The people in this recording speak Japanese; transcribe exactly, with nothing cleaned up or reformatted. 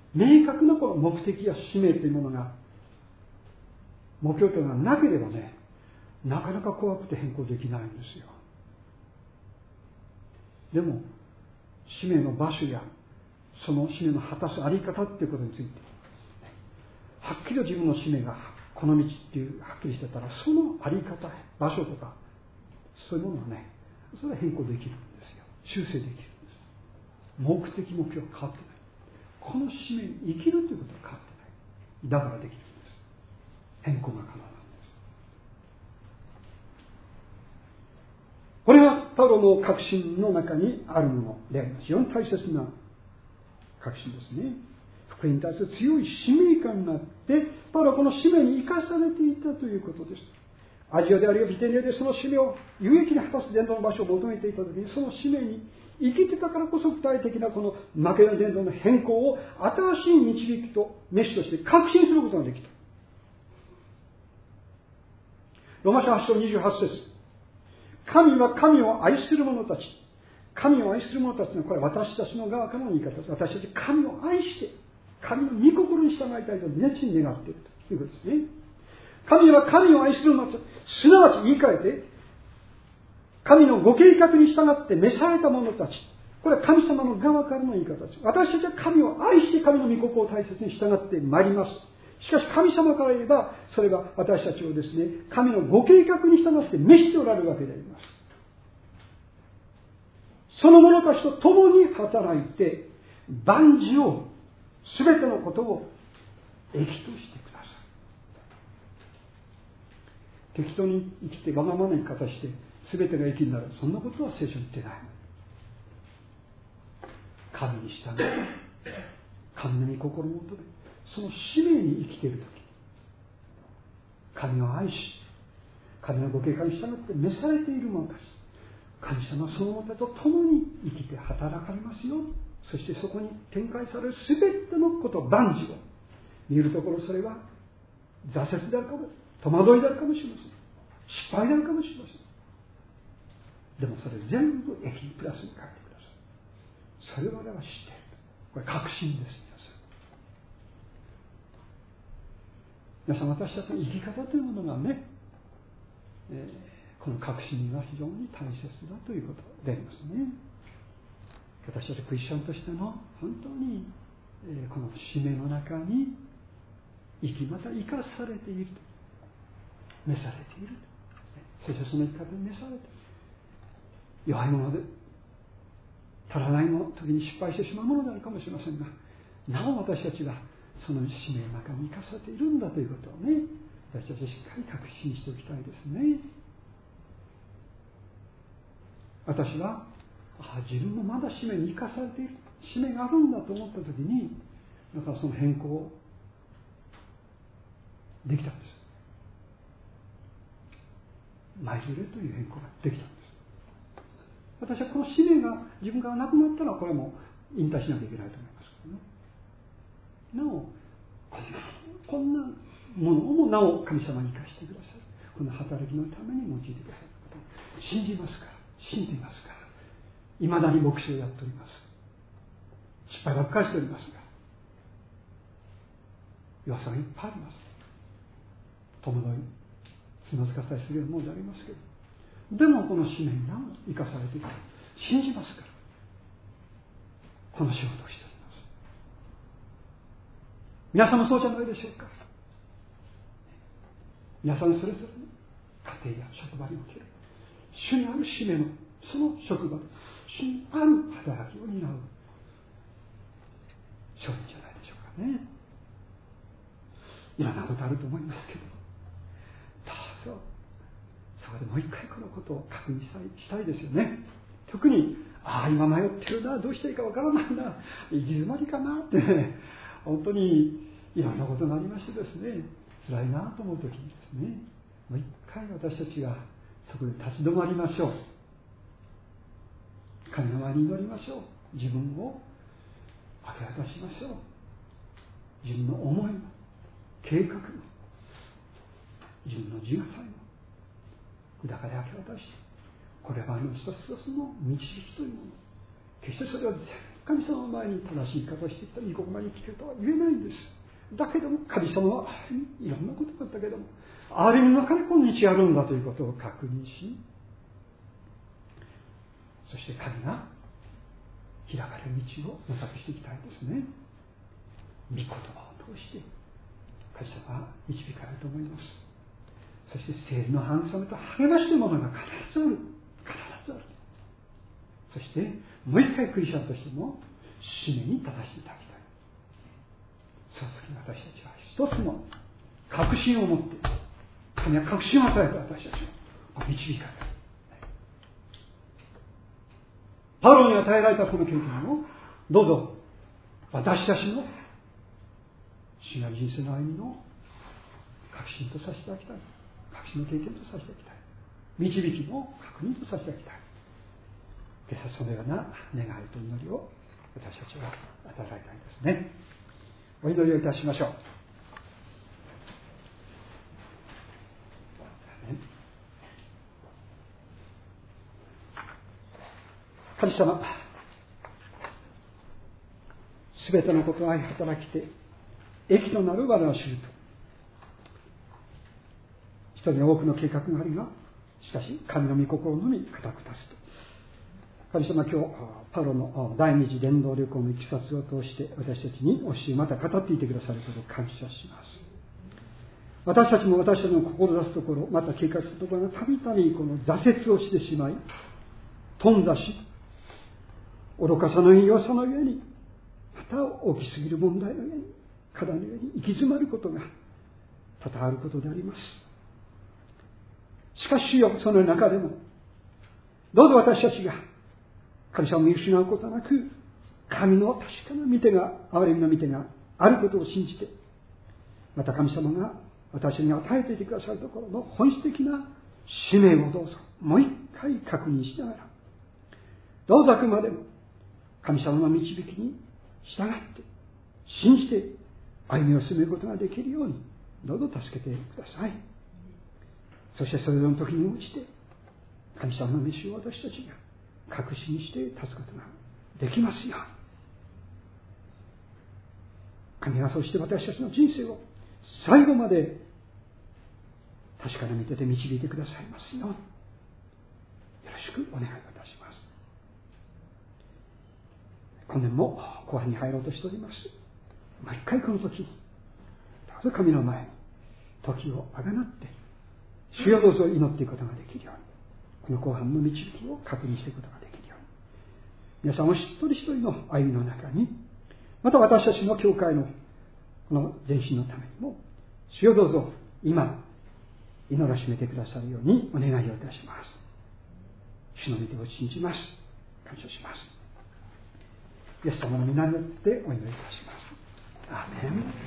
明確なこの目的や使命というものが、目標というのがなければね、なかなか怖くて変更できないんですよ。でも使命の場所やその使命の果たすあり方っていうことについて、はっきりと自分の使命がこの道っていうはっきりしてたら、そのあり方、場所とかそういうものはね、それは変更できるんですよ。修正できるんです。目的目標は変わってない。この使命に生きるということは変わってない。だからできるんです。変更が可能なんです。これがパウロの確信の中にあるものであります。非常に大切な確信ですね。福音に対する強い使命感があって、パウロはこの使命に生かされていたということです。アジアであるいはビテニアでその使命を有益に果たす伝道の場所を求めていたときに、その使命に生きてたからこそ具体的なこのマケドニア伝道の変更を新しい導きと飯として確信することができた。ローマ書はち章にじゅうはち節、神は神を愛する者たち、神を愛する者たちの、これは私たちの側からの言い方です。私たち神を愛して神の御心に従いたいと熱心に願っているということですね。神は神を愛する者たち、すなわち言い換えて神のご計画に従って召された者たち、これは神様の側からの言い方です。私たちは神を愛して神の御心を大切に従ってまいります。しかし神様から言えば、それは私たちをですね、神のご計画に従って召しておられるわけであります。その者たちと共に働いて、万事を、すべてのことを益としてください。適当に生きてわがままな生き方して、すべてが益になる。そんなことは聖書に言ってない。神に従い、神の御心を求め、その使命に生きているとき、神を愛し、神のご計画に従って召されている者たち、神様その者と共に生きて働かれますよ。そしてそこに展開されるすべてのこと、万事を見るところ、それは挫折であるかも、戸惑いであるかもしれません。失敗であるかもしれません。でもそれ全部益にプラスに書いてください。それを我々は知っている。これ確信です。皆さん、私たちの生き方というものがね、えー、この確信は非常に大切だということでありますね。私たちクリスチャンとしての本当に、えー、この使命の中に生き、また生かされている、召されている、そしてその生き方に召されて、弱いもので足らないもの時に失敗してしまうものであるかもしれませんが、なお私たちはその使命の中に生かされているんだということをね、私たちはしっかり確信しておきたいですね。私はあ自分もまだ使命に生かされている、使命があるんだと思ったときに、だからその変更できたんです。舞鶴という変更ができたんです。私はこの使命が自分からなくなったら、これも引退しなきゃいけないと思いますけどね。なおこんなものもなお神様に生かしてくださる、この働きのために用いてくださることを信じますから、信じていますから、いまだに牧師をやっております。失敗ばっかりしておりますが、弱さがいっぱいあります。戸惑いつまずかせたりするようなものでありますけど、でもこの使命になお生かされている、信じますから、この仕事をしております。皆さんもそうじゃないでしょうか。皆さんそれぞれの家庭や職場における主にある使命のその職場で主にある働きを担う商人じゃないでしょうかね。いろんなことあると思いますけど、どうぞそこでもう一回このことを確認したい、したいですよね。特にああ今迷ってるな、どうしていいかわからないな、行き詰まりかなってね、本当にいろんなことがありましてですね、辛いなと思うときにですね、もう一回私たちがそこで立ち止まりましょう。神の前に祈りましょう。自分を明け渡しましょう。自分の思いも計画も自分の自我さえもだから明け渡し、これはあの一つ一つの導きというもの、決してそれを神様の前に正しい方をしていったら、いいここまで生きるとは言えないんです。だけども神様はいろんなことがあったけども、あれの中で今日あるんだということを確認し、そして神が開かれる道を模索していきたいですね。御言葉を通して神様は導かれると思います。そして聖霊の慰めと励ましというものが必ずある。必ずある。そしてもう一回クリスチャンとしての使命に立たせていただきたい。その時に私たちは一つの確信を持って、神は確信を与えた私たちを導かれる。パウロに与えられたこの経験をどうぞ私たちの死なる人生の歩みの確信とさせていただきたい。確信の経験とさせていただきたい。導きの確認とさせていただきたい。今朝そのような願いと祈りを私たちは与えられたいですね。お祈りをいたしましょう。神様、すべてのことを愛働きて益となる我を知ると、人に多くの計画があるが、しかし神の御心のみ固く立つと。神様、今日パウロの第二次伝道旅行のいきさつを通して私たちに教えまた語っていてくださることを感謝します。私たちも私たちの志すところ、また計画するところがたびたびこの挫折をしてしまい、頓挫し、愚かさの弱さの上に、また大きすぎる問題の上に、課題の上に行き詰まることが多々あることであります。しかし主よ、その中でもどうぞ私たちが神様を見失うことなく、神の確かな御手が、憐れみの御手があることを信じて、また神様が私に与えていてくださるところの本質的な使命をどうぞもう一回確認しながら、どうぞあくまでも神様の導きに従って信じて歩みを進めることができるようにどうぞ助けてください。そしてそれぞれの時に応じて神様の召しを私たちが確信して立つことができますように、神がそして私たちの人生を最後まで確かな御手で導いてくださいますように、よろしくお願いいたします。今年も後半に入ろうとしております。毎回この時にどうぞ神の前に時をあがなって主よどうぞ祈っていくことができるように、この後半の導きを確認していくことができるように、皆さんお一人一人の歩みの中に、また私たちの教会のこの前進のためにも主よどうぞ今祈らしめてくださるようにお願いをいたします。主の御手を信じます。感謝します。イエス様の皆によってお祈りいたします。アーメン。